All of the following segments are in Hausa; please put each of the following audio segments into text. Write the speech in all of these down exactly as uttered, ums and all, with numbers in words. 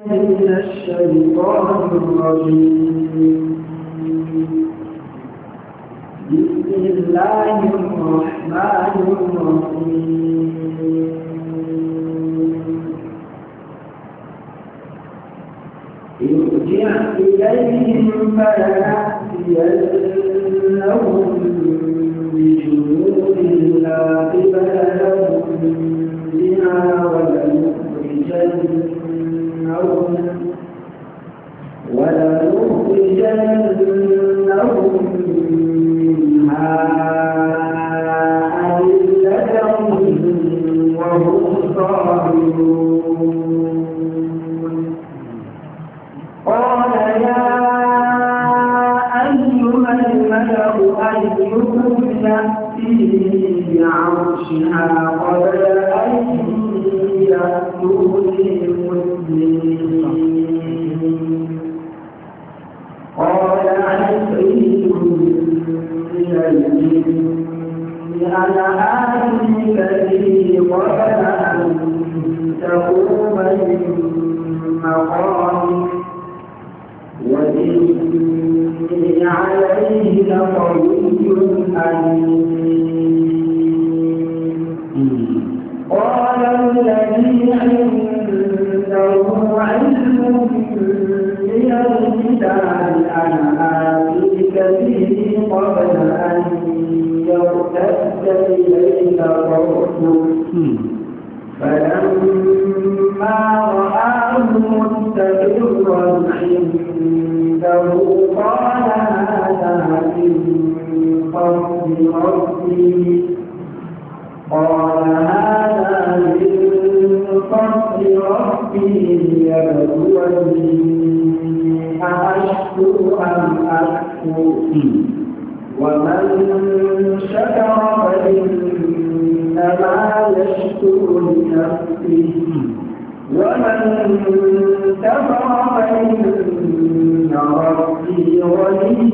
من الشيطان الرجيم. بسم الله الرحمن الرحيم. ارجع إليهم فلنأتينهم بجنود لا قبل لهم بها ولنخرجنهم ولنخرجنهم منها أذلة وهم صاغرون. قال يا أيها الملأ أيكم يأتيني بعرشها قبل أن يأتوني مسلمين. قال عفريت من الجن أنا آتيك به قبل أن تقوم من مقامك وإني عليه لقوي أمين. قال الذي عنده علم من الكتاب أنا آتيك به قبل أن يرتد إليك طرفك فلما رآه مستقرا عنده قال هذا من فضل ربي قال هذا من فضل ربي ليبلوني أأشكر أم أكفر ومن شكر فإنما يشكر لنفسه ومن كفر فإن ربي غني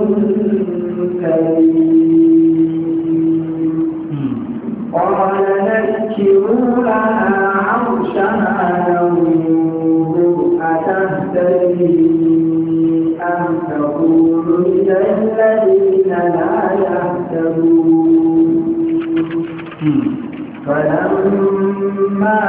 كريم. قال نكروا لها عرشها ننظر أتهتدي أم تكون من الذين لا يهتدون. فلما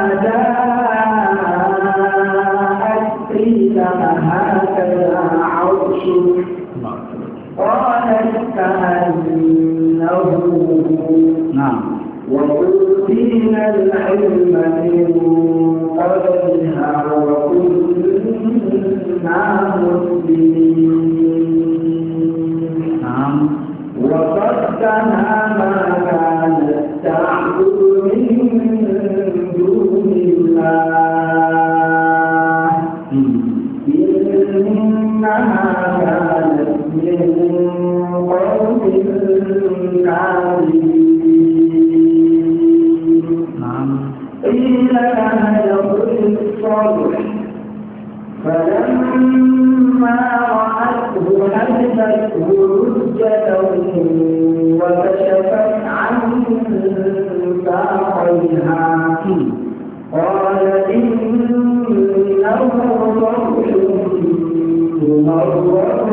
جاءت قيل هكذا عرشك قالت كأنه نعم وأوتينا العلم من قبلها وكنا مسلمين. نعم وصدها ما كانت تعبد من دون الله إنها كانت من قوم كاذبين. قيل لها ادخل الصرح فلما رأته حسبته لجة وكشفت عن ساقيها قال إنه صرح ممرد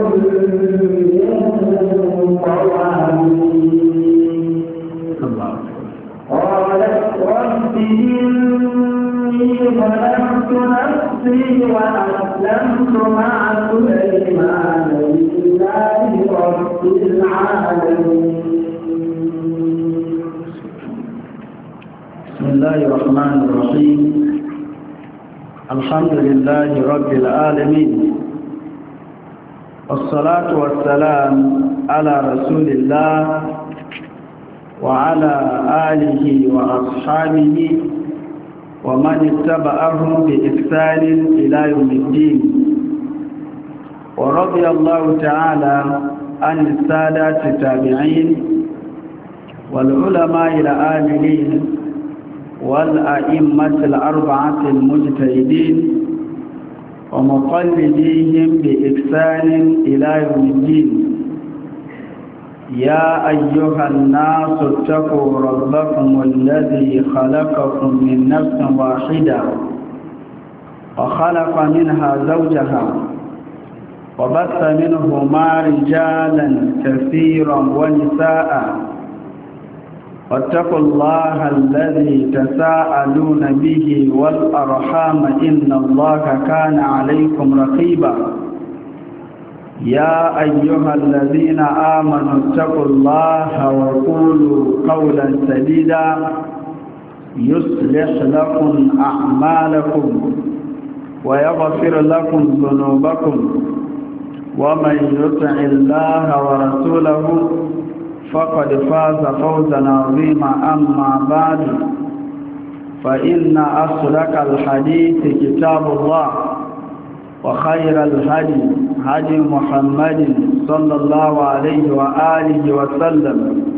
من قوانين. قالت رب إني ظلمت نفسي وأسلمت مع سليمان لله رب العالمين. بسم الله الرحمن الرحيم. الحمد لله رب العالمين والصلاة والسلام على رسول الله وعلى آله وأصحابه ومن اتبعهم بإحسان إلى يوم الدين. ورضي الله تعالى عن السادة التابعين والعلماء العاملين والأئمة الأربعة المجتهدين ومقلديهم بإحسان إلى يوم الدين. يا أيها الناس اتقوا ربكم الذي خلقكم من نفس واحدة وخلق منها زوجها وبث منهما رجالا كثيرا ونساء واتقوا الله الذي تساءلون به والأرحام إن الله كان عليكم رقيبا يا أيها الذين آمنوا اتقوا الله وقولوا قولا سديدا يصلح لكم أعمالكم ويغفر لكم ذنوبكم ومن يطع الله ورسوله فقد فاز فوزا عظيما. أما بعد فإن أصدق الحديث كتاب الله وخير الهدي هدي محمد صلى الله عليه وآله وسلم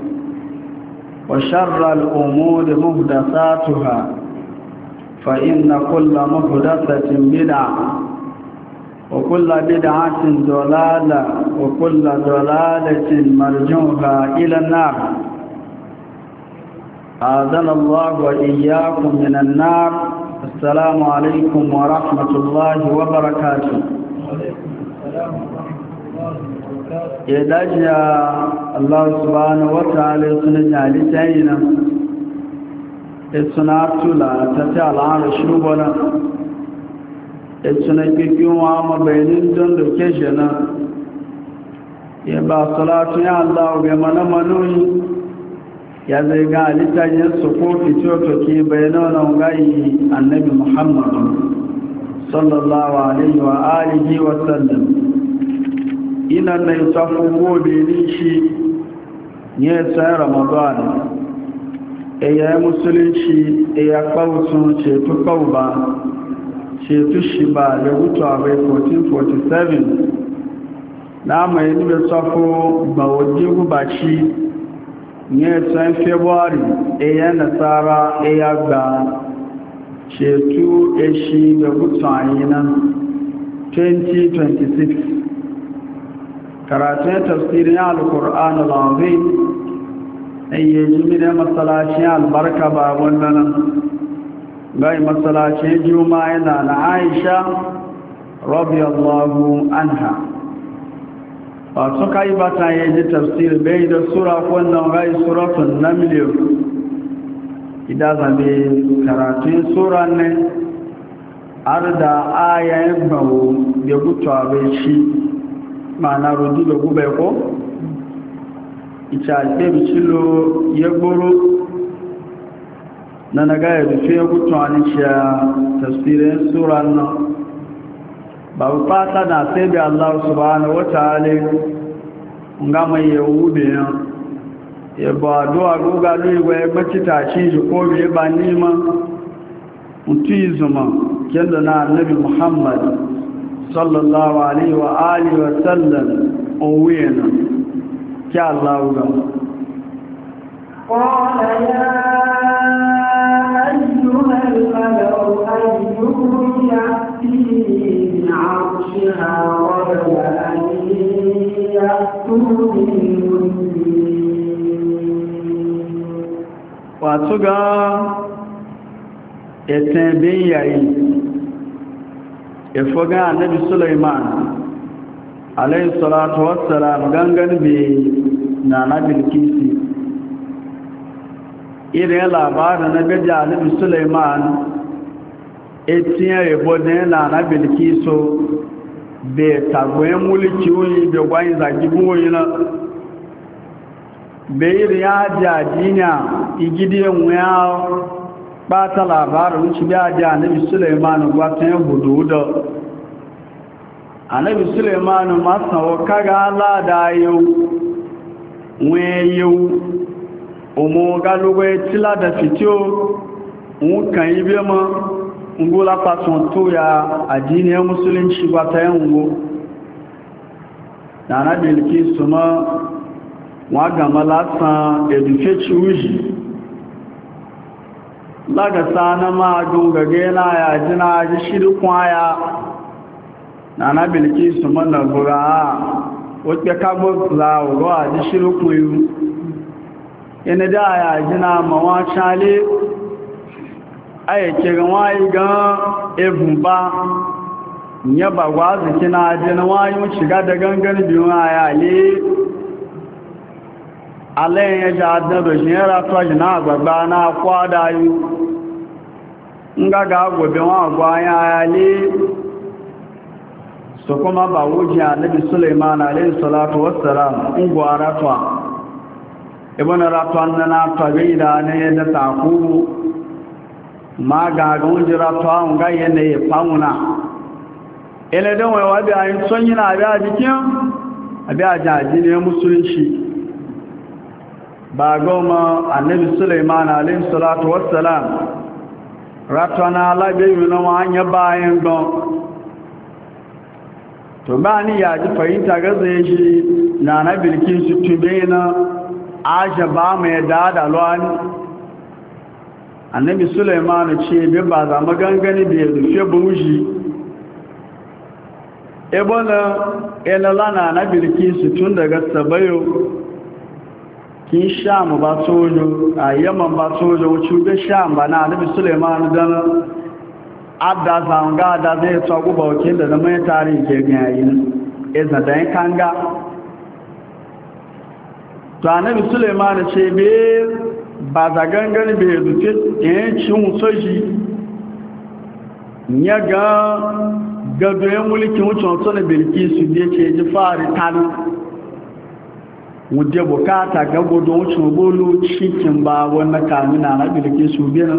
وشر الأمور محدثاتها فإن كل محدثة بدعة وكل بدعة ضلالة وكل ضلالة مرجوها إلى النار. أعاذنا الله وإياكم من النار. السلام عليكم ورحمة الله وبركاته. يدجى الله سبحانه وتعالى سنجع لتعينا السنة لا تتعلى على شروبنا السنة كيكيوم عام بينين دون لكيشنا يبقى صلاة يا الله ويمنا منوي يزيغا لتعينا سقوط توتوكي بيننا وغاي النبي محمد صلى الله عليه وآله وسلم. ina na isafu gobe nishi ne sai ramadan eya musulunci eya kautun cetu kauba cetu shiba da wuto abai fourteen forty-seven na mai nube safo ba waje gubaci ne sai february eya nasara eya gba cetu eshi da wuto ayina twenty twenty-six. karatun tafsirin al-Qur'an al-Azim ayye jimine masallacin albarka ba wannan gai masallacin juma'a yana na Aisha radiyallahu anha ba su kai bata yaji tafsir bai da sura wannan gai suratul naml idan zabe karatun sura ne arda ayayen bawo da gutwa bai shi ma'ana rudu da gube ko ita ce bicilo ya goro na naga ya rufe ya gutu a nishiya tafsirin suran nan ba fata na sai da Allah subhanahu wa ta'ala nga mai yahudu ya ya ba duwa guga lugwa ya gbaci tashi shi ko bai ba nima mutu yi zuma kenda na annabi Muhammad sallallahu alaihi wa alihi wa sallam owena kya Allah ga qala ya ayyuhal malaa'u ayyukum ya'tini bi'arshiha qabla an ya'tuni wa tuga eten yayi ifoga annabi Sulaiman alayhi salatu wassalam gangan bi na nabi Bilkisi ire labarin na gaji annabi Sulaiman etiye ebode na nabi Bilkiso be tagwe mulki oyi be gwayin zagi buwoyi na be ire ya jajinya igidi enwe bata labarin shi biya ji annabi Suleiman gwatan hududo annabi Suleiman masawo kaga ala da yau nwe yau omo galugwe tila da fitio nkan ibe mo ngola paton to ya adini musulunci gwatan ngo na annabi Bilkisu ma wa gamala san education uji laga sana ma gungage na ya jina ji shiru kwaya na na Bilkisu mana gura wacce kagbo za uro a ji shiru kuyu yana da ya jina mawa shale ai kiran wayi ga ebun ba nya ba wazi kina je na wayi mu shiga da gangan biyu ayale ale ya ja da do jera to jina gbagba na kwada yu nga ga gobe wa gwa ya ayale so kuma ba wuji annabi Sulaiman alayhi salatu wassalam ungwa ratwa ibn ratwan na ta gaida ne da taku ma ga ga unji ratwa nga yene fauna ele don wai wabi ayin son yana abi a jikin abi a jaji ne musulunci ba goma annabi Sulaiman alayhi salatu wassalam ratwana labe yuna wa anya bayan don to ba ni ya ji fahimta ga zai shi na na bilkin su tube na aja ba mai dada lwani annabi Sulaiman ce bi ba za magangani da ya rufe buji ebona elalana na bilkin su tun daga sabayo kin sham ba sojo a yaman ba sojo wuce be sham ba na annabi Sulaiman dan adda zanga da zai tsago ba wakil da mai tarihi ke gayin eza da kanga to annabi Sulaiman ce be ba za gangan be duke yin cin soji nya ga gado yan mulkin wucin tsona bilkisu da yake ji fari tanu wuje bukata ga gudun wucin bolo cikin ba wannan kamina na bilkisu biyan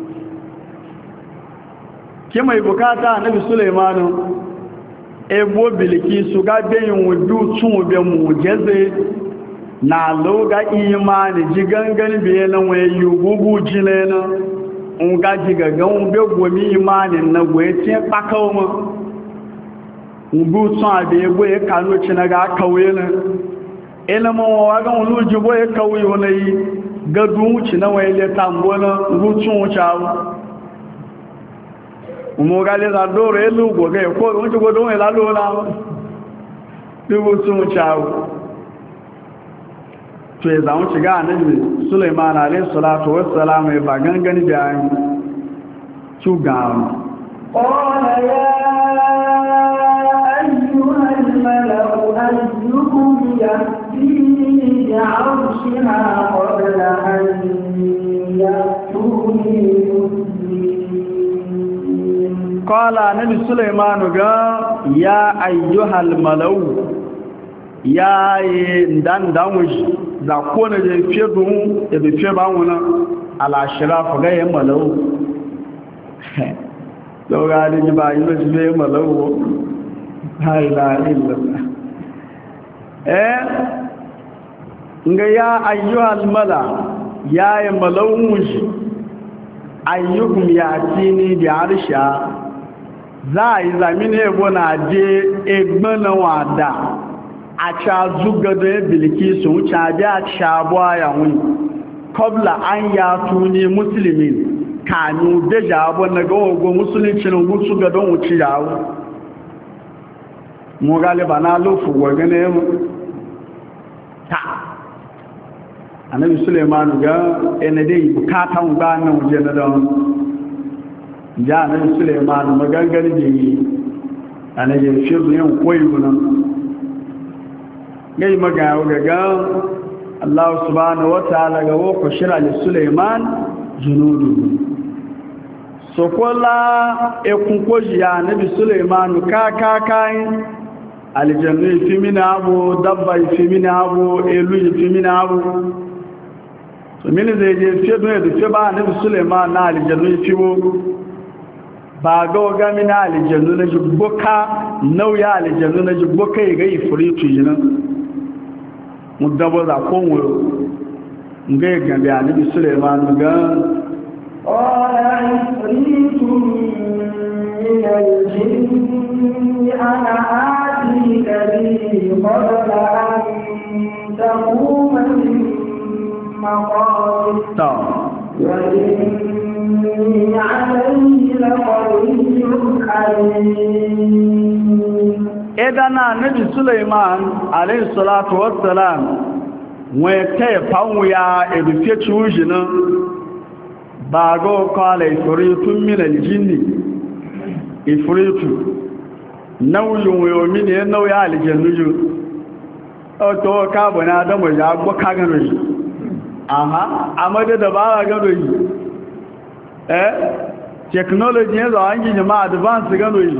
ke mai bukata annabi Sulaimanu ebo bilkisu ga bayin wudu tun be mujeze na loga imani jigangan be nan waye yugugu jinena unga jigagan be gomi imani na goye tin pakawo mu ubu tun abe ebo e kanu chinaga kawe na elamo wa ga ulu jibo e kawe wonai gadu china waye le tambona ubu tun chawo umugale za doro elu goge ko unju godo e lalo na ubu tun chawo to ya zamu shiga annabi Sulaiman alayhi salatu wassalam ya ba gangani da an tuga qala ya ayyuha al-mala'u ayyukum ya'tini bi'arshiha qabla an ya'tuni qala annabi Sulaiman ga ya ayyuha al-mala'u ya yi dan danwuji za kone je fiye domin ebe fiye ba wuna alashira faga yin malawu daura da ji ba yi da shi yin malawu haila illa eh nga ya ayyuhal mala ya yi malawun wuji ayyukum ya tini da harsha za a yi zamini ebo na je egbana wada a ca zuga da ya bilki su wuce abi a shabuwa ya wuni kobla an ya tuni musulmin kanu da jabo na ga ogo musuluncin gusu ga don wuce yawo mu galiba na lufu gwagane mu ta annabi Suleiman ga ene dai bukatan ba nan waje na don ja annabi Suleiman magangani da yi annabi shi yin koyi gunan gai magawa gaga Allah subhanahu wa ta'ala ga wako shira li Sulaiman junudu so kola e kun koji ya nabi Sulaiman ka ka kai aljannu fi min abu dabba fi min abu elu fi min abu so min zai je fi do da fi ba nabi Sulaiman na aljannu fi wo ba ga ga min aljannu na jibboka nauya aljannu na jibboka ga ifritu jinan mudabo za konwo ngai gambe annabi Sulaiman ga qala ifritun min al-jinni ana atika bi qabla an taquma min maqamika wa inni alayhi laqawiyyun alim edana nabi Sulaiman alayhi salatu wassalam wọ́n kai fanwu ya erufe ciwuji nan ba ga kala ifritun min aljinni ifritu nauyin wayo min ya nauya aljannu o to ka bana da mu ya gbo ka gano yi aha amade da ba gano yi eh technology yanzu an yi jama'a advance gano yi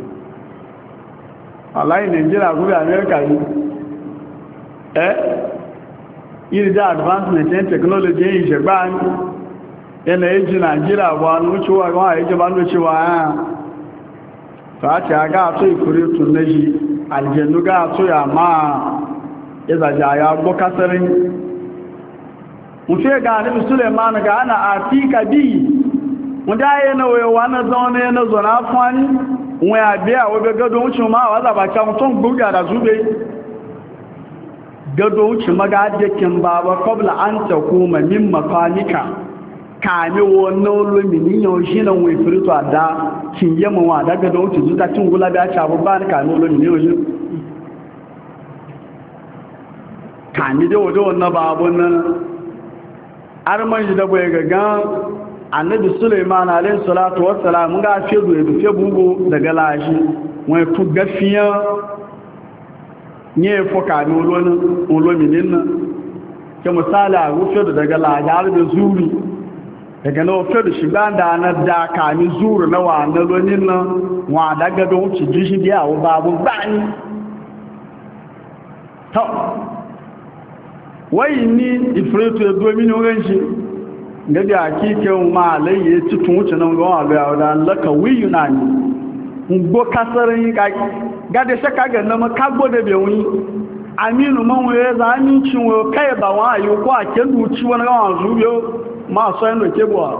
wallahi Nigeria ko America yi eh iri da advancement in technology yi je gba ni ene eji Nigeria wa nu chuwa wa eji ba nu chuwa ah ta ti aga to ikure tun neji aljannu ga to ya ma iza ja ya gbo kasarin mu ce ga Nabi Sulaiman ga ana atika bi wanda yana wayewa na zaune na zona fani wọn àbíyà wọ́n gẹ́gẹ́dọ̀ ń ṣe máa wà zàbàkà tó ń gbógbé àdàzúgbé gẹ́gẹ́dọ̀ ń ṣe maga jẹ́kin ba ba kọ́bla an tẹ̀kú ma min makanika kàmí wọn náà lómi níyàn ṣí na wọn ìfìrìtò àdá kí n yẹ mọ̀ wọn àdá gẹ́gẹ́dọ̀ ń tìjú tàbí ń gúlábí àṣà àbúgbá ní kàmí lómi níyàn ṣí kàmí déwòdéwò náà bá abọ́ náà arman yi dabo ya gaggan annabi Suleiman alayhi salatu wassalam ga fedu ya dufe bugu daga lashi wani tu gafiya ne foka ni olominin nan ke misali a rufe daga lashi har da zuri daga na fedu shiga da na daka ni zuri na wa na lonin nan wa daga don wuce jishi biya wa babu bani ta wai ni ifritu ya domin yin shi gabi hakikin ma alayye cikin wuce nan gawa ga yawon laka wiyu na ne ngbo kasarin gade shaka ga nama kagbo da bewuni aminu manwe ya za amincin wa kai ba wa ayi ko a ke duci wani gawa zubiyo ma so yin da ke buwa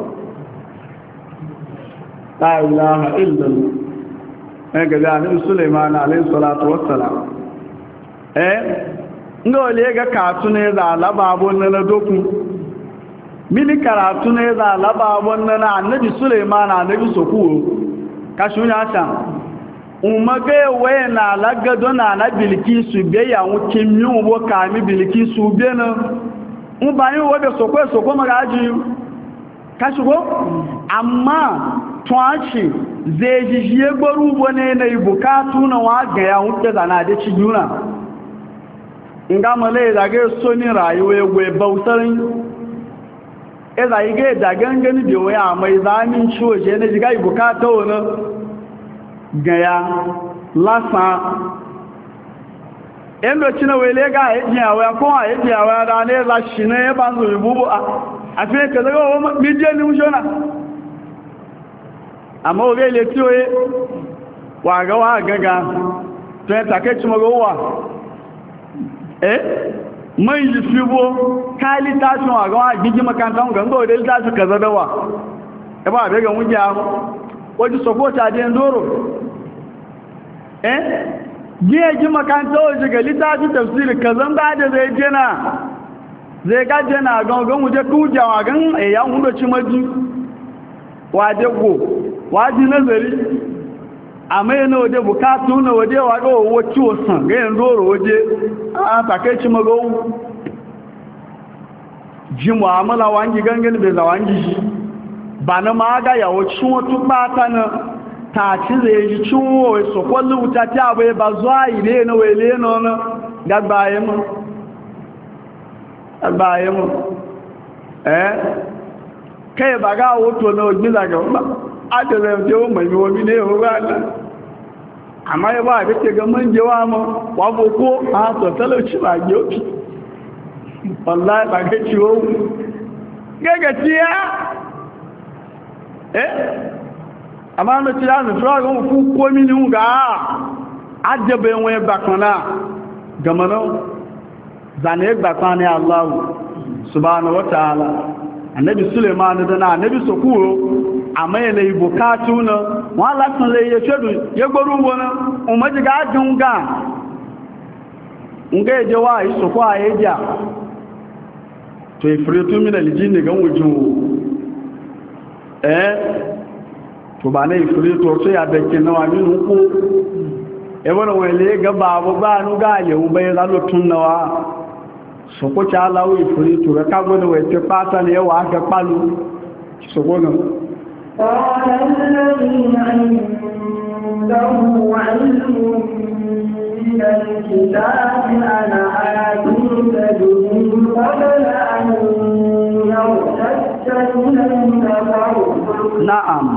la ilaha illallah eh ga ga nabi Sulaiman alayhi salatu wassalam eh nga wale ga katu ne za laba abun na doku mini karatu ne za laba wannan annabi Sulaiman annabi sokuwo kashi ya ta umage waye na lagado na na Bilkisu be ya wukin mi wo ka mi Bilkisu be na un ba yin wo be sokwe sokwo magaji kashi go amma twachi zejijiye gboru bone na ibukatu na wa ga ya wuce zana da ci juna nga male da ga so ni rayuwa egwe bautarin eza yi ga da gangani da waya mai zamin ciwo je na jiga bukata wani gaya lasa yan doci na wele ga yaji a waya kuma yaji a waya da ne za shi ne ya ban zuwa bubu a fiye ka zaga wa mijiyar ni mushona amma oge ile tiyoye wa ga wa gaga tun ya takaici magawa eh man yi fibo ka littafin wa gawa gigi makantan ganga wadda littafin ka zadawa ya ba daga wujiya wajen sokota da yin doro eh giya gi makanta wajen ga littafin tafsiri ka zan ba da zai jena zai ga jena gangan wuje kujawa gan ya hundo ci maji waje go waje nazari amma yana waje bukatu na waje waɗo wacce wasan gayin doro waje a takaici magawu ji mu'amala wangi gangan bai za wangi shi ba na ma ga yawo cin wata ɓata na ta ci zai ji cin wawai so kwallo wuta ta bai ba zuwa ile na wele na wani gagbaye mu gagbaye mu eh kai ba ga wato na wajen zaga ba aka zai jewa mai wami ne yau rana amma ya ba a kake ga manjewa ma wabo ko a to talauci ba gyoki wallahi ba ga ciwo gagaciya eh amma na ci ya nufa ga mu ko mini ga ajabe won bakana gamano zane bakana Allah subhanahu wa ta'ala annabi Sulaiman da na annabi Sokuro amma yana yi bukatu na wọ́n látún lè yẹ ṣẹ́dù yẹ gbọ́rú wọn ọmọdé ga jùn ga nga ẹjẹ́ wá ìsọ̀kọ́ àyẹ́jà tó ìfìrí tó mìnà lè jí nìgan wùjú ẹ́ tó bá ní ìfìrí tó tó yà bẹ̀kẹ̀ náà nínú kó ẹwọ́n wọn ilé gaba abubuwa ní gáàyẹ̀wò bẹ́yẹ lálòtún náà sọ̀kọ́ tí aláwọ̀ ìfìrí tó rẹ̀ kágbọ́n سبحانه قال الذي عنده علم من الكتاب أنا آتيك به قبل أن يرتد إليك طرفك نعم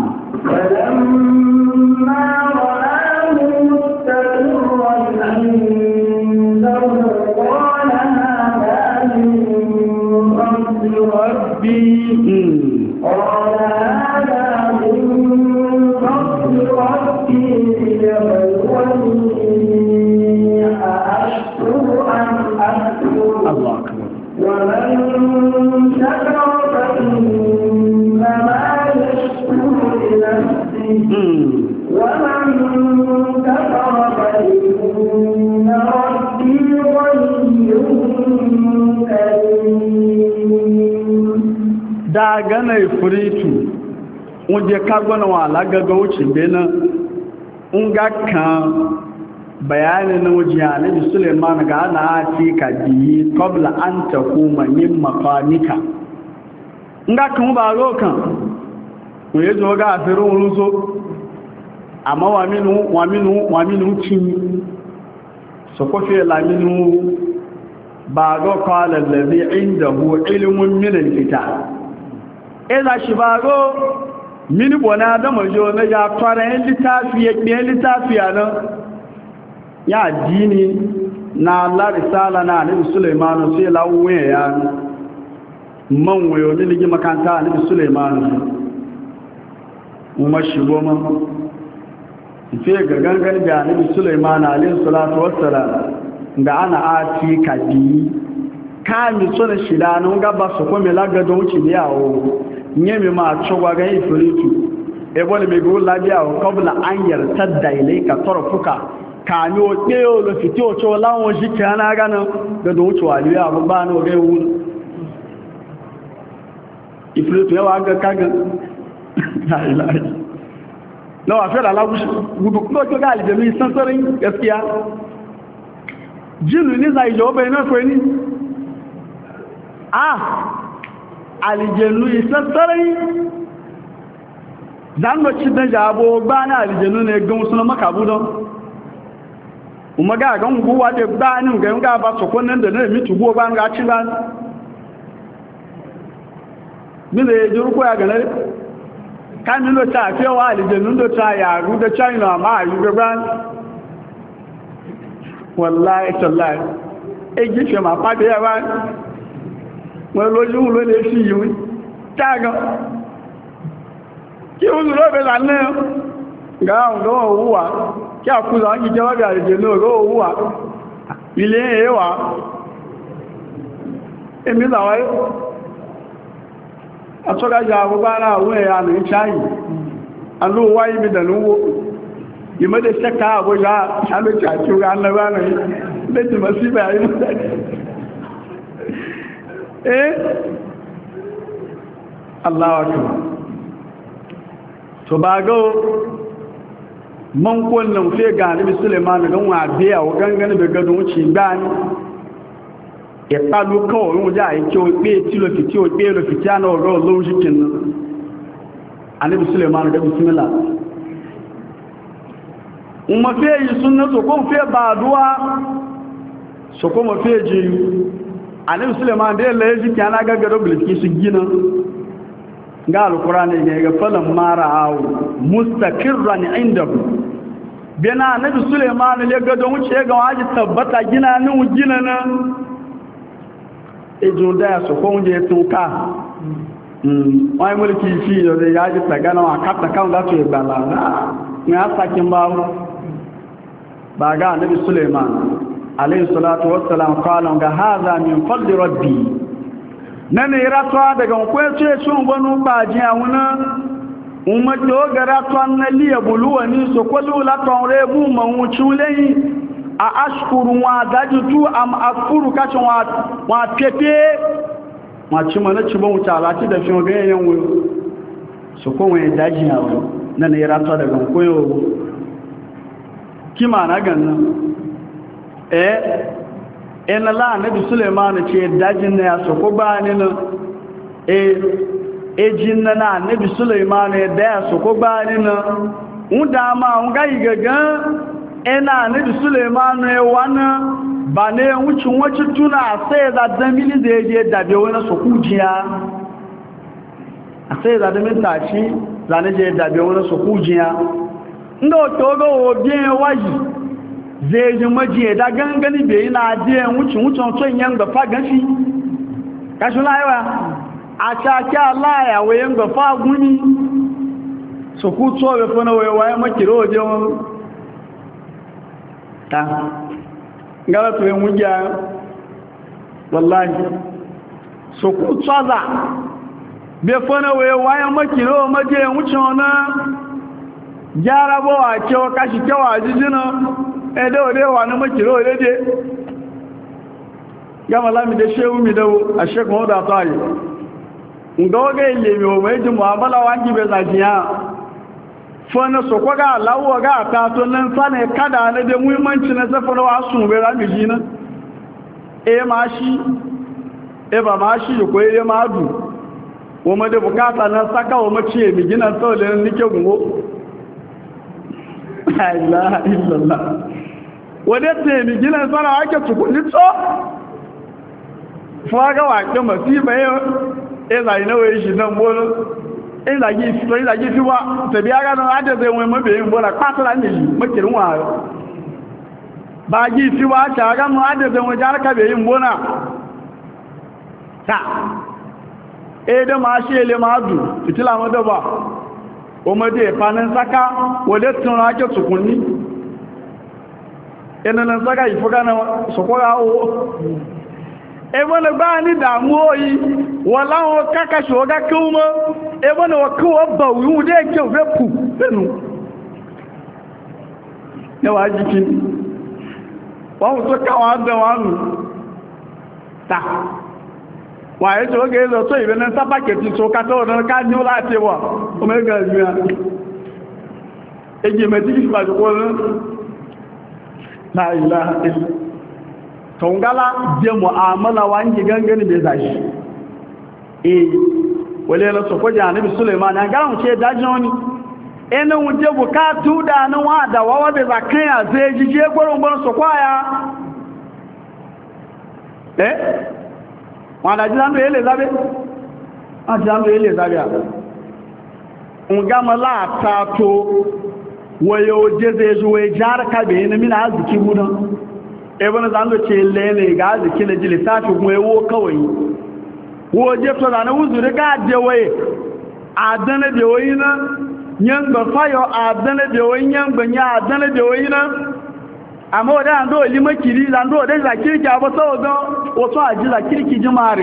فلما رآه مستقرا عنده قال هذا من فضل ربي قال هذا من فضل ربي ليبلوني أأشكر أم أكفر الله أكبر ومن شكر فإنما يشكر لنفسه ومن كفر فإن ربي غني كريم da gana ifritu unje kagwana wala gaga wuce bena unga kan bayanin wuce Annabi Sulaiman ga ana ati ka biyi qabla an takuma min maqamika nga kan ba rokan ko yejo ga afiru ruso amma wa minu wa minu wa minu cin so ko fe la minu ba go qala allazi indahu ilmun min alkitab ila shibago mini bona da majo na ya fara yin litafi ya biyan litafi ana ya dini na la risala na Annabi Sulaiman sai lawo ya man wayo ne ligi makanta Annabi Sulaiman kuma shigo man sai ga gangan da Annabi Sulaiman alayhi salatu wassalam ga ana ati kabi kami sona shida nan ga ba su ko me laga don wuce ne yawo nyemi ma chogwa ga ifiritu e bole me go labi awo qabla an yartadda ilayka tarfuka kami o pe o lo fiti o cho lawon ji kana ga nan ga don wuce wali ya ba no ga wu ifiritu ya wa ga kaga la ilaha no afela la gudu ko to ga aljami sansarin gaskiya jinu ni zai jo be na ko ni ah aljanu isassarai zango ci da jabo ba na aljanu ne gan suna makabu don kuma ga gan guwa da ba ni ga ga ba so konnan da ne mi tugo ba ga ci ba mi da juru ko ya ga ne kan ni lo ta fi wa aljanu do ta ya ru da china ma yu ga ba wallahi tallahi e ji fi ma pa de ya ba wọ́n lójú ló lè fi yìí tágan kí o lọ bẹ̀rẹ̀ náà gáàrùn lọ́wọ́ òwúwà kí a kúrò àwọn jíjẹ́ wọ́n bẹ̀rẹ̀ jẹ́ náà lọ́wọ́ òwúwà ilé ẹ̀wà èmì làwáyé àtọ́gájá agbogbo ara àwọn ẹ̀yà nà ń ṣáyì alówá ibi dànúwó ìmọ́dé sẹ́kà àbójá alójá àti orí annáwà náà lẹ́tìmọ̀ síbẹ̀ ayé eh Allahu akbar to bago man kullum fe ga Nabi Sulaiman gan wa biya wa gangan be gadon wuci gani e palu ko won ja yi ko pe ti lo fiti o pe lo fiti ana ro lo jikin Nabi Sulaiman ga bismillah umma fe yi sunna to ko fe ba duwa so ko ma fe ji Annabi Sulaiman da yalla yaji kana gaggaro bilki su gina ga alqur'ani ne ga falan mara'u mustaqirran indahu bena Annabi Sulaiman ne ga don wuce ga waji tabbata gina nan gina nan ejo da so ko unje tunka mm wai mulki fi da yaji tagana wa katta kan da to bala ne asakin bawo ba ga Annabi Sulaiman alayhi salatu wassalam qala ga hadha min fadli rabbi nane ratwa daga kwace cin gonu baji awuna umma dogara ton na liya buluwani so kullu la ton rebu man chulei a ashkuru wa dajutu am akfuru kacin wa wa pepe wa ci mana ci bon ta lati da fi ga yan wo so ko wani daji awu nane ratwa daga koyo kima na ganna eh ina la Nabi Sulaiman ce dajin ne ya soko ba ni nan eh ejin na na annabi Sulaiman ya da su ko bani na unda ma unga igaga ena annabi Sulaiman ya wana ba ne wucin wacin tuna sai da damili da je da be wani su kujiya sai da damin tashi zane je da be wani su kujiya ndo to go obi waji zai ji maji da gangani bai na je wucin wucin tun yan da fa gashi kashi laiwa a caki Allah ya wayan ga faguni su ku tsobe fana waye makiro wajen ta gara tuwe mugiya wallahi su ku tsoza bai fana waye makiro maje wuce wana gyara bawa cewa kashi kyawa jijina edewa na makiro dede gama lami da shehu mi dawo a shekun wadda ta yi ngoge ilemi o meji muamala wangi be zajiya fona so ko ga lawo ga ta to nan sane kada ne de muhimmanci na safara wasu be ra miji na e ma shi e ba ma shi ko e ma du o ma de bukata na saka o ma ce mi gina to le nike gungo la ilaha illallah wade te mi gina sara ake tukuni to fa ga wa ke masiba eza ina we shi nan bono eza gi to eza gi fi wa te bi aga no ade ze we mabe mbo na kwatara ni makirin wa ba gi fi wa ta aga no ade ze we jar ka be mbo na ta e da ma shi ele ma du fitila mo da ba o mo de panan saka wole tun ra ke tukunni ena nan saka ifuga na sokora o ebe na ba ni damu oyi wala o kaka shoga kuma ebe na wakuwa ba wu de ke fe pu benu ne wa jikin wa mu to ka wa da wanu ta wa e jo ge lo to ibe na sa paketi so ka to na ka ni o la te wa o me ga ju ya e je me ti ba jo ko la ilaha illa tongala je mu'amala wangi gangani bai zashi eh wale la so ko janibi Sulaiman an garan ce dajoni ena wuje bukatu da nan wa da wawa bai zakan ya zai jije gurin bon so kwaya eh wala jiran bai le zabe a jiran bai le zabe ungama la tato wayo je zai zuwe jar ka bai ne mina aziki budan ebe na zan ce lele ga aziki na jili tafi kuma yawo kawai wo je to da na uzuri ga je waye adana de wayi na yan ba fayo adana de wayi yan ba nya adana de wayi na amma da ando lima kiri da ando da zakirki aba so do wato aji zakirki jumare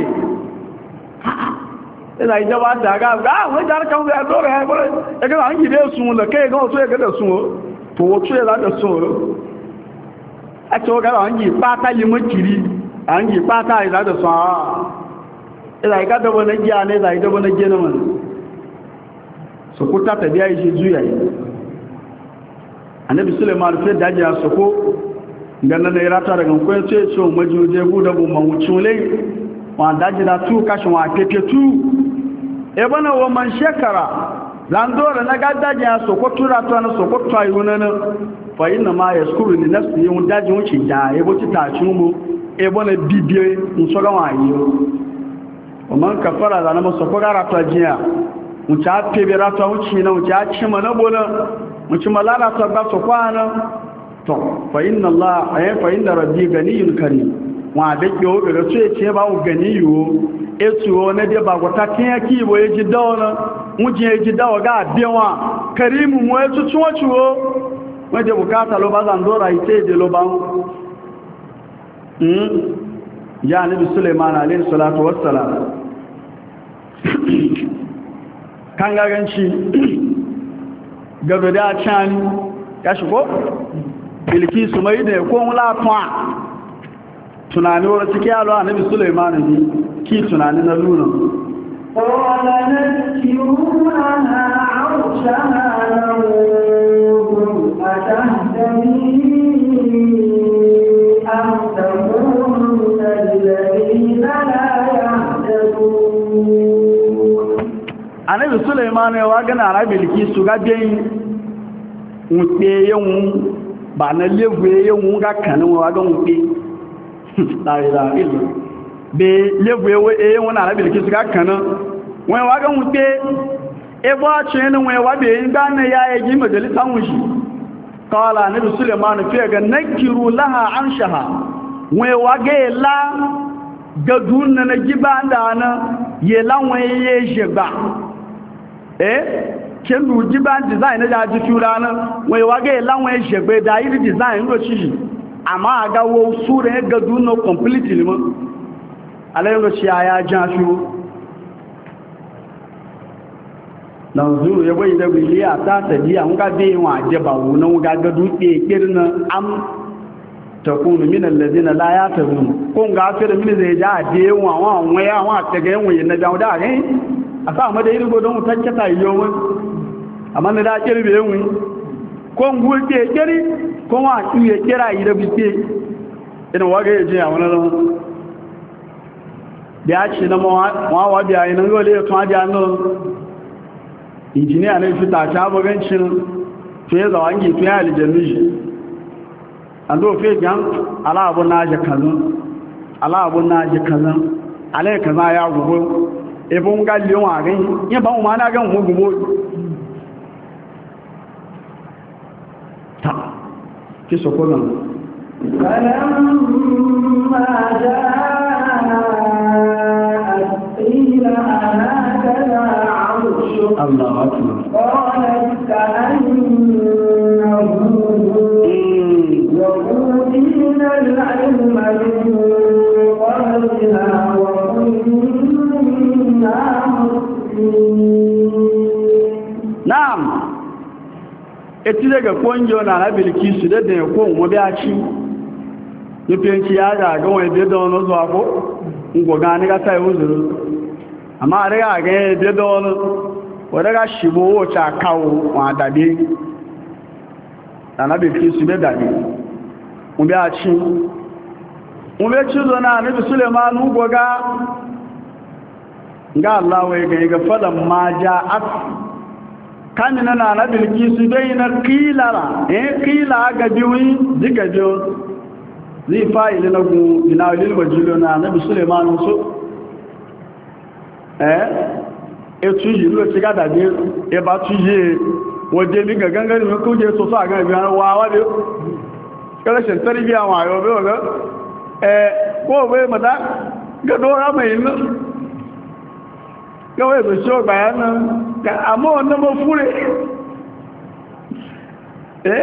ila ija ba ta ga ga wai jar kan ga do ga ba e ga an gide su la kai ga wato ga da su to wato ya da su a ce ga an yi pata lima kiri an yi pata ila da su ila ga da wani giya ne da ida wani gina man su kuta ta biya shi juya yi annabi Sulaiman sai daji ya soko ganna ne rata daga kun ce ce majuje guda bu mawucule wa daji da tu kashin wa keke tu e bana wa man shekara landora na ga daji ya soko tura to na soko to ayuna na fa inna ma yaskuru li nafsi yun daji wuce da e boti ta chumu e bana bibiye nsoga wa yi o man kafara da na mo soko ga rata jiya mu ta pebe rata wuce na mu ta cima na bona mutum malala ta ba su kwana to fa inna Allah ay fa inna rabbi ganiyun karim wa da ke o ga so ce ba o ganiyo etu ne de ba gota tin yaki bo eji dawna muje eji dawa ga biwa karimu mu etu tuwa tuwo waje bukata lo ba zan dora ite de lo ba hmm ya nabi Sulaiman alayhi salatu wassalam kan ga ganci gaba da can ya shigo bilki su mai da ko lafa tunani wani cike yalo a nabi Sulaiman ne ki tunani na luna qala nakiruna arshaha lahu atahdani am takunu alladhina la yahtadun annabi Sulaiman ya wa gana na Bilkisu ga bin mutse yawun ba na levu yawun ga kanin wa ga mutse la ilaha illa be levu yawun na Bilkisu ga kanin wai wa ga mutse e ba ce ne wai wa be ga na ya yi majalisan wushi qala annabi Sulaiman fi ga nakiru laha anshaha wai wa ga la gadun na giba da na ye lawon ye jeba eh kenu giba design na ji tura na wai wa ga lawon ye jebe da iri design ro ci amma ga wo sure gadun no completely mo alayin ro ci aya jan su nan zuru ya bai da biliya ta ta ji an ga be wa jeba wo na ga gadu de kirna am takunu min alladhina la ya'tadun kun ga fere min zai ja de wa wa waya wa ta ga yin na da da ne asa ma da irgo don tacce ta yo mun amma ne da kirbe yin kun gu ke kiri kun wa ki ye kira yi da bite ina waga ya je a wannan da ci na ma wa biya yin gole ya twa ja no injiniya ne fita ta bugancin fe zawangi fe aljanni ando fe jan ala abu naje kazan ala abu naje kazan ala kaza ya gubo e bon galli wa gan yin ba mu na gan mu gubo ta ki so ko nan falamma jaa ila anaka arshu Allahu akbar qalat ka'annahu وَأُوتِينَا الْعِلْمَ مِنْ قَبْلِهَا وَكُنَّا مُسْلِمِينَ Na'am eti daga konjo na na Bilkisu da da ko mu biya ci nufin ci ya ga ga wai da wani zuwa ko ngo ga ni ga sai uzuru amma daga ga da da wani wa daga shibo wata kawo wa dade na Bilkisu da dade mu biya ci mu biya ci zo na Nabi Sulaiman goga ga Allah wai ga ga falan ma ja'at kamina na na Bilkisu dai na kilara eh kila ga biwi diga biyo zai fa'ili na gu ina lil wajilo na Nabi Sulaiman so eh e tuji lo ti ga dade e ba tuji waje mi ga gangan mi ko je so so ga bi wa wa bi kala shin tarbiya wa yo be ga eh ko be mata ga dora mai no ga wai be so bayan ka amma wannan ba fure eh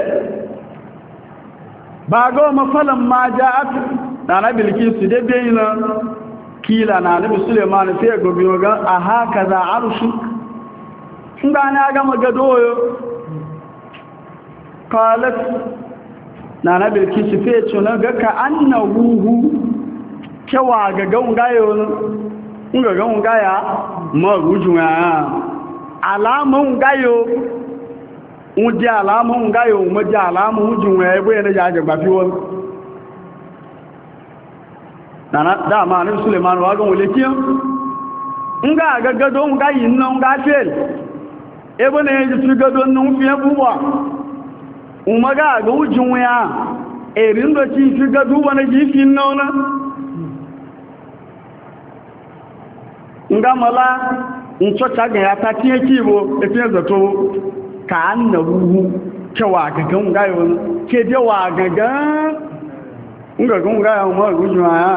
ba ga mafalan ma ja'at da na Bilkisu da bayina kila na Nabi Sulaiman sai ga biyo ga a haka za arshu inda na ga magadoyo qalat na na Bilkisu fe tuna ga ka annahu kewa ga gaungayo nga gaungaya ma rujuwa alamun gayo uje alamun gayo muje alamun rujuwa ebe ne ya jagba fi won nana dama Nabi Sulaiman wa ga wole kiyan nga ga gado nga yin nan ga fel ebe ne ji fi gado nan fi abuwa umaga ga rujuwa erin do ci fi gado wani ji fi nona nga mala nchocha ga ya ta tie kibo etin zato ka annahu cewa gagan gayo ke je wa gagan nga gun gayo ma gujuma ya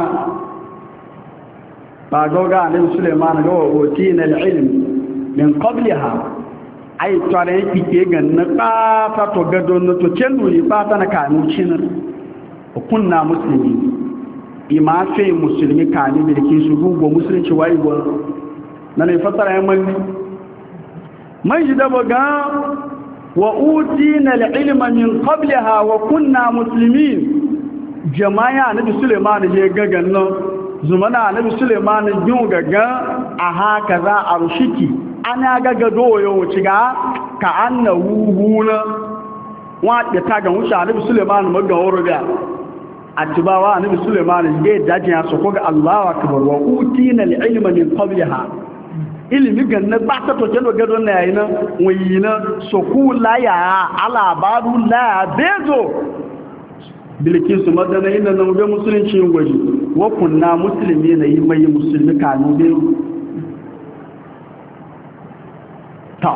ba goga ne Sulaiman ga woti na ilm min qabliha ai tare kike ganna ka ta to gado no to kenu ni ba ta na ka mu cin kunna muslimi ima fe musulmi ka ni da ke su gugu musulunci waiwa na ne fasara yan manni man ji da baga wa utina al-ilma min qablaha wa kunna muslimin jama'a nabi Sulaiman je gagan nan zumana nabi Sulaiman jin gagan a haka za arshiki ana gaga doyo ciga ka annahu huna wa da ta ga wuce nabi Sulaiman magan worobiya atibawa annabi Sulaiman ya daji ya soko ga Allahu akbar wa utina al-ilma min qabliha ilimi ganna ba ta toke do gado na yayin wayina so ku la ya ala baru la bezo bilkisu madana inda nan be musulunci gwaji wa kunna muslimi ne yi mai musulmi kanu be ta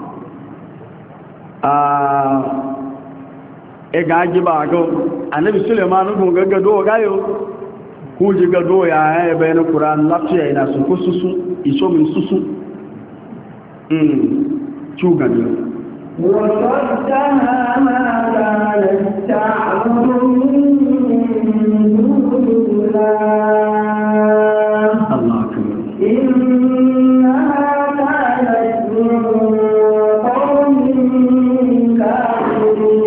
ah e gaji ba go annabi Sulaiman ko gaggado gayo ku ji gado ya ya bayan Qur'an lafiya ina su kususu iso min susu mm chugani wa qaddaha ma la ta'budu min dunillah Allah akbar inna kanat min qawmin kafirin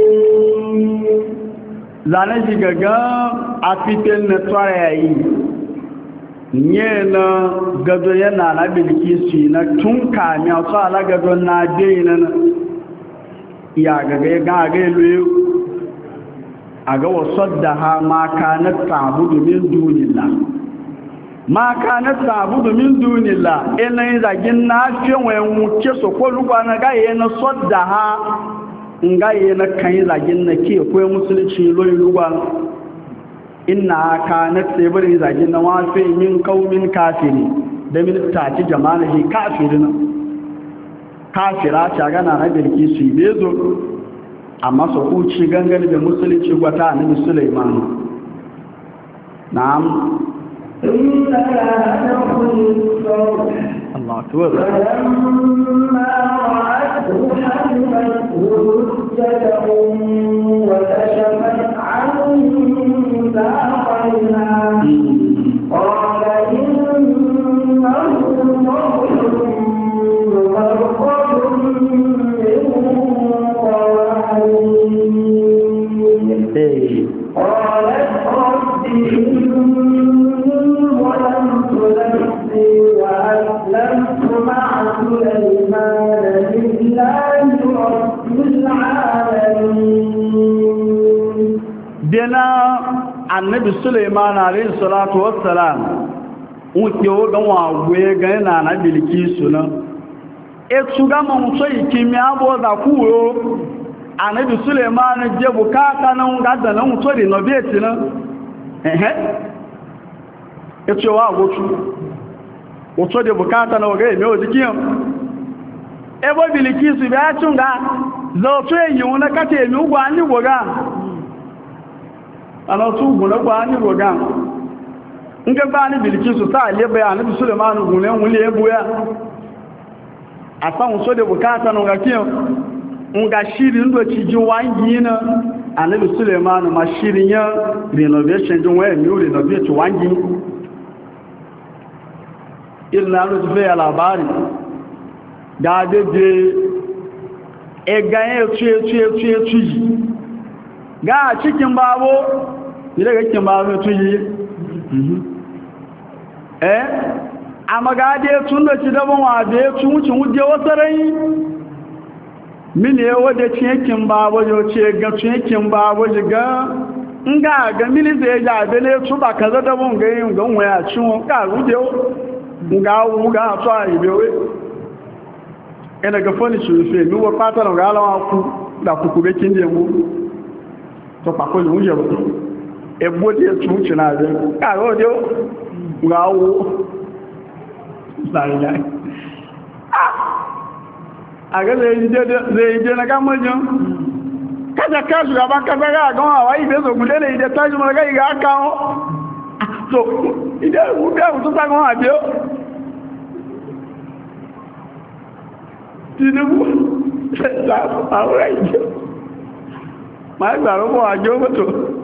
zanaji gaga a fitin na tsayayi nye na gado yana na bilkisu na tun kami a su ala gado na daina na ya gaga ya gaga ya loye a ga wasu da ha maka na tabu domin dunila maka na tabu domin dunila ina yin zagin na fiye wayan wuce su ko lugba na gaya na sodda ha nga yi na kan yi zagin na ke koyi musulunci loyi lugba inna kanat sabirin zagin na wafe min kaumin kafiri da min taci jama'a shi kafirin kafira ta gana na bilki su bezo amma su kuci gangane da musulunci gwata na Sulaiman na'am inna la taqul Allah akbar falamma ra'atuhu hasibathu hujjatan wa kashafat 'anhu قال إنه روح مبرد من قوانين قالت رب إني ظلمت نفسي وأسلمت مع سليمان لله رب العالمين دنا annabi Sulaiman alayhi salatu wassalam unke ogan wawe ga na na bilkisu na e tuga mun so ikimi abo da kuwo annabi Sulaiman je bukata nan ga da nan so di no beti na ehe e cewa gotu o so de bukata na ga me o dikiyan e bo bilkisu ba tunga zo so yi wona kate mi ugwa ni goga ana su gune kwa ni goga nke ba ni bilkisu ta lebe ya nabi Sulaiman gune wule ebu ya asan so de bukata no gakiyo nga shiri ndo chiji wangi na anabi Sulaiman ma shiri ya renovation jo we mi renovate wangi ilna ro fe ya labari da de de e gaye tue tue tue tue ga cikin babo ile ga cikin babo tuyi eh amma ga dai tun da ci daban wa dai tun wucin wuje wasarai mini ya wade cikin babo yo ce ga cikin babo ga nga ga mini zai ja bele tu ba kaza daban ga yin ga waya ciwo ga wuje nga wu ga so ayi bewe ina ga foni shi fe mi wa patara ga lawa ku da ku ku be kin de mu to pako ni unje bo e bodi e tun china de ka ro de nga wu sai lai ah aga le ide le ide na ka mojo kaja kazu ga ba ka ga ga wa wa ide so gule le ide taju ma ga ga ka o so ide u be u to ta go abi o tinubu la awra ide ma gba ro bo ajo moto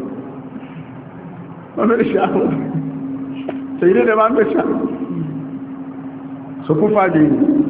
ma be sha se ide de ma be sha so ku faji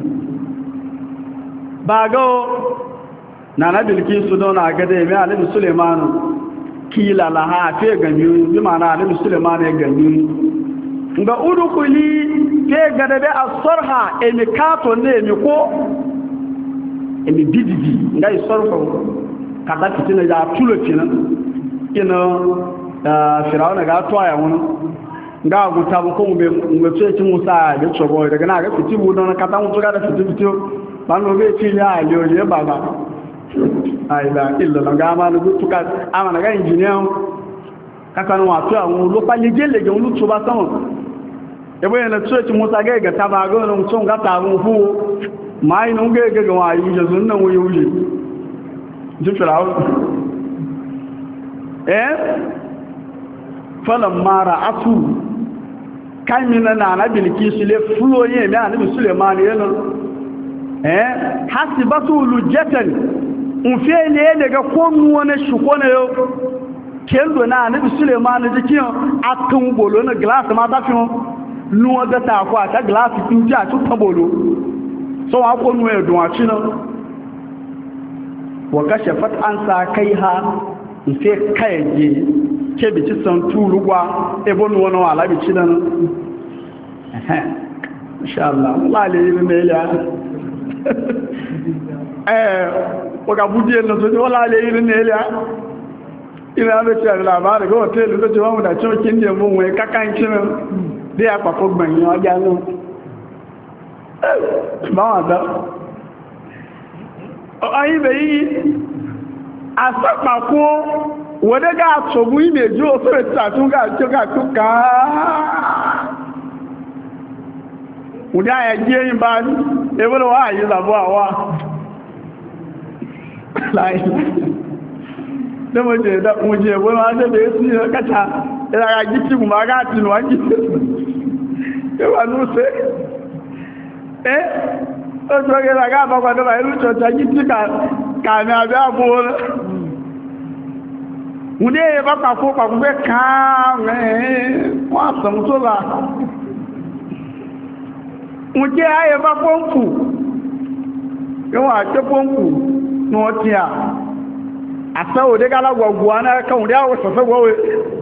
bago nana bilkisu don agade me annabi Sulaiman kila laha fe ganyu bi mana annabi Sulaiman ya ganyu nga udukuli fe gade be asarha emikato ne mi ko emi bididi nga isorfo kada fitina ya tulo tina ina firawna ga to aya wono ga guta bu ko be mbe ci musa da chobo daga na ga fiti bu don ka ta mu ga da fiti fiti ban no be ci ya le le baba ai la illa la ga ma lu tu ka ama na ga engineer ka kan wa to àwọn lo pa le je le je lu tu ba san e bo yana ci musa ga ga ta ba ga no tun ga ta mu fu mai no ga ga ga wa yi je sun nan wuyi wuyi ji firawo eh falamma ra'atu kamina na na bilkisu le fulo ye me anabi suleiman yelo eh hasibatu lujatan unfele daga konu wona shukona yo kendo na anabi suleiman jikin atun bolo na glass ma ta fiun nuwa da ta kwa ta glass tin ja tu tabolo so wa konu e dun achi na wa kashafat an sa kaiha ife kayaje ke bi ci san turugwa ebo nu wono ala bi ci dan eh insha Allah la le ni me ya eh o ga buje no so wala le ni ne ya ina be ci la ba de go hotel do ci wa mu da ci kin de mu we kakan ci no de apa ko gban yo ja no ba wa da o ayi be yi asapa ko wọ́n ga àtọ̀bù ìmẹ̀jú òfèrè tàtúngà tókà tókà wùdí àyàjí ẹ̀yìn bá ní ẹgbẹ́lẹ̀ wà àyí làbọ́ àwọ́ láì lẹ́mọ̀jẹ̀ ẹ̀dàkùnjẹ̀ ẹ̀wọ́n máa tẹ́bẹ̀ sí ẹ̀kẹta ẹ̀lára jí tí mú máa gáàtì nù wájí ẹwà ní ó sẹ́ ẹ́ ó tó gẹ́gẹ́ àgbàgbàdọ́bà ẹlú chọ̀chà jí tí kàmì àbẹ́ àbúrò wùdí ẹ̀yẹ bá pàkó pàkó pé káàmẹ́ wọ́n àtàmù tó là wùdí ẹ̀yẹ bá pọ́ǹkù yíwọ̀n àti pọ́ǹkù ní wọ́n tí à àṣẹ́wò dé gálágbọ̀gbọ̀ wọn náà kan wùdí àwọ̀ sọ̀fẹ́ wọ́wẹ́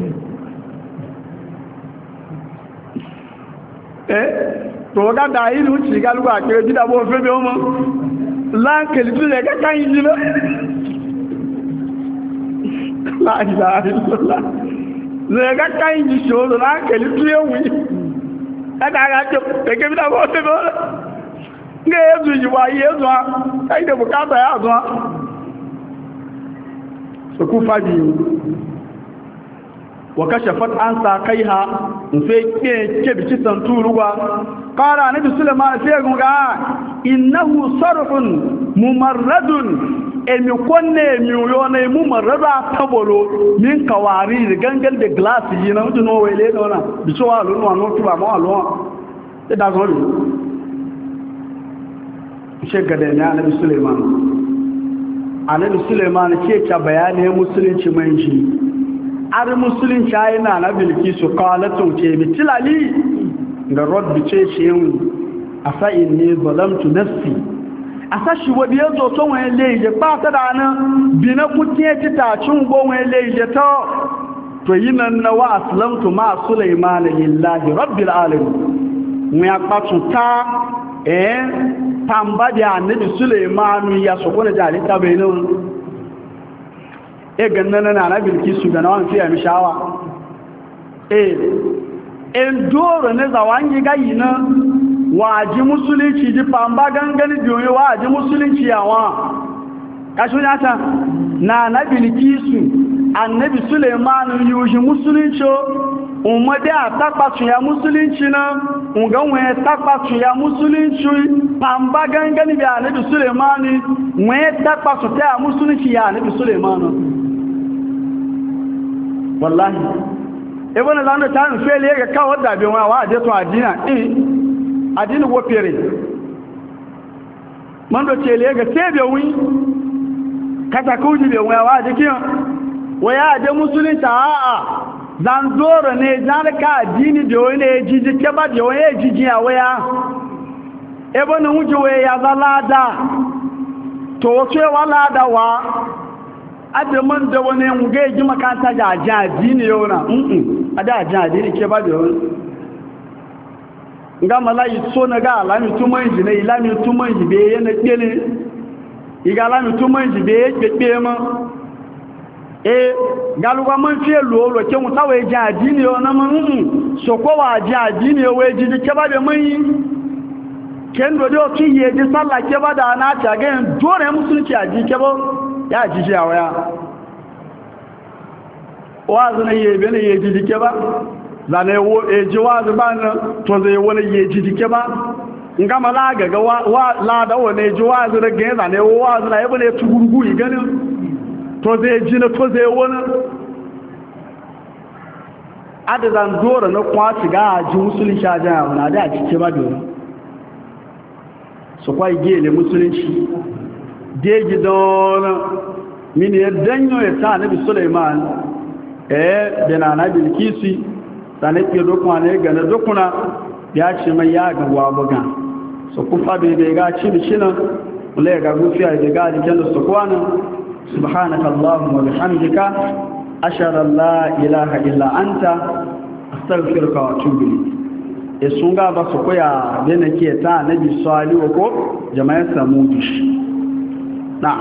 ẹ́ tó gádà ìlú tí gálùgbà àkẹrẹ jídàbọ̀ fẹ́ bí ọmọ láńkẹ̀lì tó lẹ̀ kẹ́kẹ́ yìí jílẹ̀ láàrínláàrínlọ́lá lẹ́gá káyìn jí ṣòro láàkẹ̀lú tí ó wí ẹ́dàrà jọ pẹ̀kẹ́ bí dábọ́ ọ̀fẹ́ bọ́ ní èzù ìwà ayé èzù á káyìdẹ̀ bùkátà yà àzọ́ sọkú fàájì wọ̀kẹ́ṣẹ̀fọ́t ánsà káyìhá ń fẹ́ pẹ́ kébì tí sàn túrúwá kára níbi Suleiman fẹ́gun ga innahu sarfun mumarradun emi konne emi yo na mu marrada tabolo min kawari da gangan da glass yi na mutu no wele no na bi so wa lo no no tu ba mo lo e da zo she gade ne annabi Suleiman annabi Suleiman ke ta bayani musulunci mai shi ar musulunci ayi na na bilkisu qalatun ce bi tilali ga rabbi ce shi asa inni zalamtu nafsi asashi wadi yazo to won leje pa ta dana bina kutiye ti ta cin go won leje to to yinan na wa aslamtu ma Sulaiman lillahi rabbil alamin mu ya patu ta eh tamba di annabi Sulaiman ya so ko na jali ta bayinu e gannan na na bilkisu da nawan fiya mi shawa eh en doro ne zawangi gayina waji musulunci ji famba gangani biyoyi waji musulunci yawa kashi yata na nabi likisu annabi Suleimanu yuji musulunci umade a takpatu ya musulunci na unganwe takpatu ya musulunci famba gangani bi annabi Suleimanu nwe takpatu ta ya musulunci ya annabi Suleimanu wallahi ebe na zanu ta nufe le ga kawo da bi wa wa je to adina eh adini wo pere mando chele ga tebe wi kata kuji be wa wa de kiyo waya de musulunta a a zanzoro ne zalika adini de wani jiji ke ba de wani jiji a waya ebo na wuji waya ya zalada to ce wala da wa adaman da wani muge ji makanta da adini yona mm ada adini ke ba de wani nga malayi so na ga alami tuman ji ne ilami tuman ji be yana kele iga alami tuman ji be pepe ma eh galuwa man fi lo lo ke mu tawe ji adini o na man so ko wa ji adini o we ji ke ba be mai ken do do ki ye ji sallah ke ba da na ta ga dole musulunci aji ke ba ya ji ji awaya wazu na ye be ne ye ji ke ba zane wo e ji wazu ba na to zai wani ye ji ke ba ngama la ga ga wa la da wani ji wazu da ga zane wo wazu na yebo ne tugurgu yi ganin to zai ji na to zai wani adazan dora na kwaci ga ji musulunci a jaya wani da a cike ba dole su kwa gele musulunci deji don mini ya danyo ya ta nabi suleiman eh da na nabi bilkisi sanai ke dokuna ne ga na dokuna ya ce mai ya ga wabuga su kufa bai bai ga ci bishinan wale ga gufiya da ga jikin da su kwana subhanaka allahumma wa bihamdika ashhadu an la ilaha illa anta astaghfiruka wa atubu ilayk sun ga ba su koya da nake ta nabi salihu ko jama'ar samudi na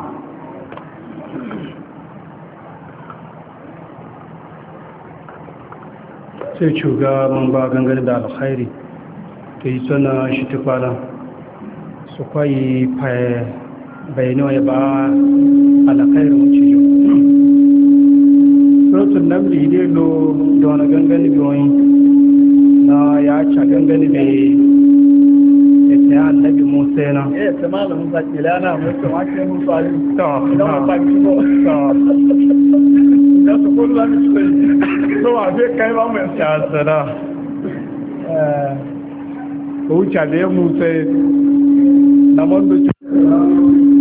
sai cuga man ba gangane da alkhairi ta yi suna shi tukwana su kwayi bayanewa ya ba alkhairin wuce yau surutun namri ne lo da wani gangane biyoyi na ya ca gangane da ya ta yi annabi musa yana eh ta malamin zakila na musa wake musu alim ta idan ba ki ko da su ko da su so a zai kai ba mai shasara ko wuce da ya musa na mando